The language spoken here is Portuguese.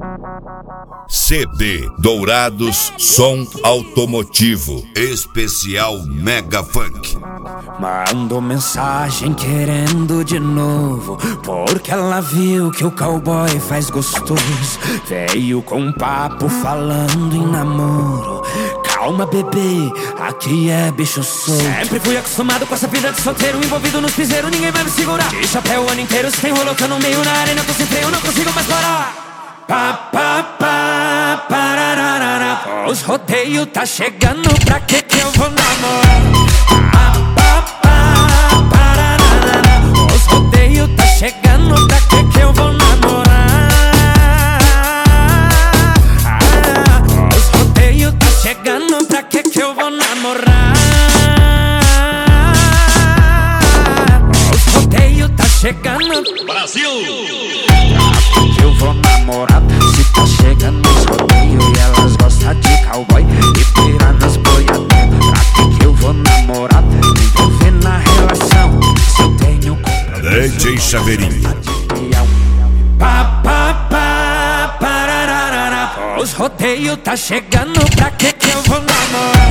CD Dourados Som Automotivo Especial Mega Funk. Mandou mensagem querendo de novo, porque ela viu que o cowboy faz gostoso. Veio com um papo falando em namoro. Calma, bebê, aqui é bicho solto. Sempre fui acostumado com essa vida de solteiro, envolvido nos piseiros, ninguém vai me segurar. De chapéu o ano inteiro, se tem rolo que eu no meio, na arena tô sem freio, não consigo mais parar. Pá, pá, pá, parararara. Os rodeios tá chegando, pra que eu vou namorar? Pá, pá, pá, parararara. Os rodeios tá chegando, pra que eu vou namorar? Os rodeios tá chegando, pra que eu vou namorar? Os rodeios tá chegando, Brasil! que eu vou namorar. Se tá chegando os rodeios e elas gostam de cowboy e pira nas boiadeiras, pra que eu vou namorar? Me envolver na relação, se eu tenho compromisso. DJ Chaveirinho. Pá, pá, pá, parararara. Os rodeios tá chegando, pra que eu vou namorar?